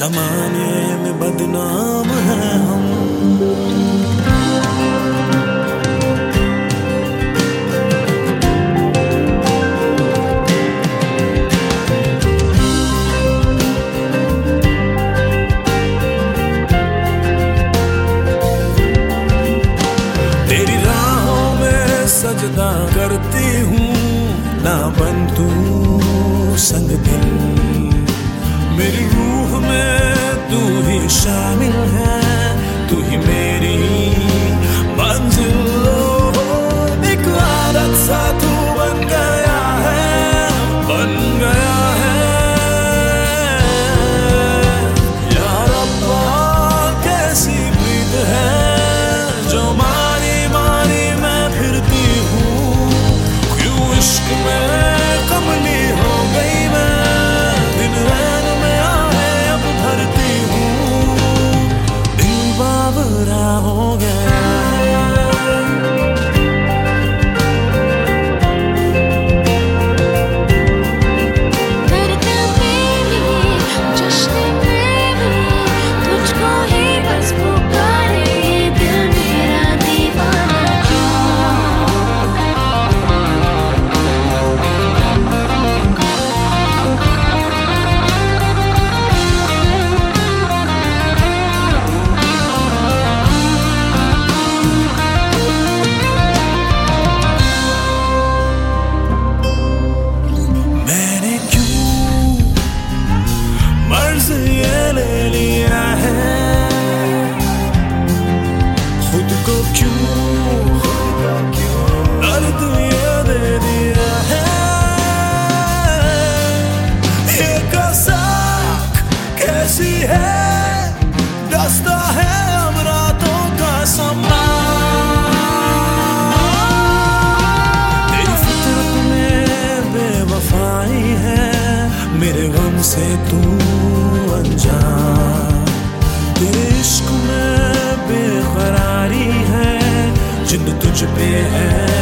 जमाने में बदनाम है हम। तेरी राहों में सजदा करती हूँ, ना बन तू संग दिल। मेरी रूह में तू ही शामिल है, तू ही मेरी मंजिल। एक आदत सा तू बन गया है, बन गया है। यार अब्बा कैसी प्रीत है जो मारी मारी मैं फिरती हूँ। क्यों इश्क में कमली हो गई मैं, दिन रैन में आए अब भरती हूँ। दिल बावरा हो गया। ये ले लिया है खुद को, क्यों दर्द ये दे दिया है। ये कसाक कैसी है, दस्ता है अब रातों का समा। तेरी फितरत में बेवफाई है, मेरे गम से तू अनजान। तेरे इश्क में बेकरारी है, जिंद तुझ पे है